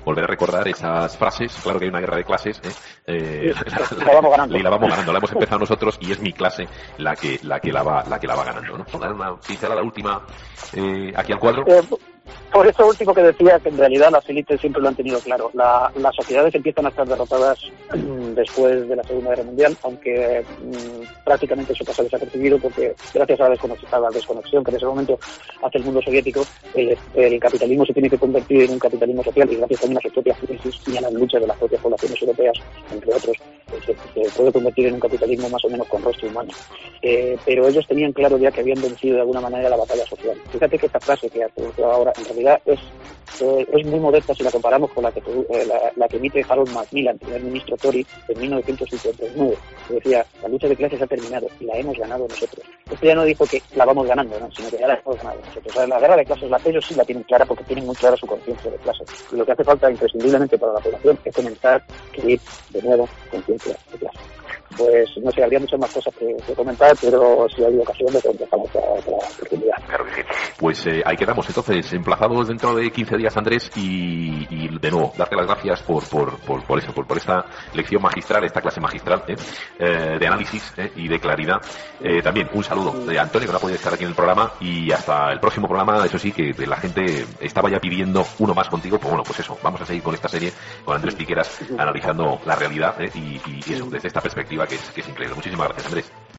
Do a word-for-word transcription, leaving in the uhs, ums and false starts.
volver a recordar esas frases. Claro que hay una guerra de clases, ¿eh? Eh, sí, la, la vamos ganando. Y la vamos ganando, la hemos empezado nosotros y es mi clase la que la que la va la que la va ganando, ¿no? Dar una pincelada última eh, aquí al cuadro. Eh, por eso último que decía, que en realidad las élites siempre lo han tenido claro. La, las sociedades empiezan a estar derrotadas mmm, después de la Segunda Guerra Mundial, aunque mmm, prácticamente eso pasa desapercibido porque gracias a la, desconexión, a la desconexión que en ese momento hace el mundo soviético, el, el capitalismo se tiene que convertir en un capitalismo social y gracias también a sus propias crisis y a las luchas de las propias poblaciones europeas, entre otros, se, se puede convertir en un capitalismo más o menos con rostro humano. Eh, pero ellos tenían claro ya que habían vencido de alguna manera la batalla social. Fíjate que esta frase que ha pronunciado ahora en realidad es, eh, es muy modesta si la comparamos con la que, eh, la, la que emite Harold Macmillan, primer ministro Tory, en mil novecientos cincuenta y nueve, que decía, la lucha de clases ha terminado y la hemos ganado nosotros. Este ya no dijo que la vamos ganando, ¿no? Sino que ya la hemos ganado nosotros. O sea, la guerra de clases, la, ellos sí la tienen clara porque tienen muy clara su conciencia de clase. Y lo que hace falta imprescindiblemente para la población es comenzar a escribir de nuevo conciencia de clase. Pues no sé, habría muchas más cosas que, que comentar, pero si hay ocasión de contestamos a otra oportunidad. Claro que sí. Pues eh, ahí quedamos entonces, emplazados dentro de quince días, Andrés, y, y de nuevo, darte las gracias por por, por, por eso, por, por esta lección magistral, esta clase magistral ¿eh? Eh, de análisis ¿eh? y de claridad. Eh, también un saludo de Antonio, que no ha podido estar aquí en el programa, y hasta el próximo programa. Eso sí, que la gente estaba ya pidiendo uno más contigo, pues bueno, pues eso, vamos a seguir con esta serie, con Andrés Piqueras, analizando la realidad ¿eh? y, y eso, desde esta perspectiva que es, que es increíble. Muchísimas gracias, Andrés.